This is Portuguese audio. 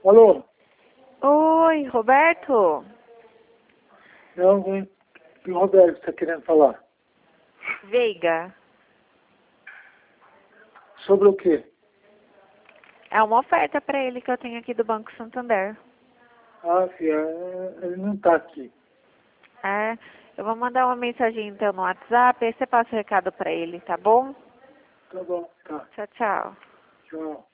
Alô? Oi, Roberto? Não, o Roberto está querendo falar. Veiga. Sobre o quê? É uma oferta para ele que eu tenho aqui do Banco Santander. Ah, filha, ele não está aqui. É, eu vou mandar uma mensagem então no WhatsApp, aí você passa o recado para ele, tá bom? Tá bom, tá. Tchau, tchau. Tchau.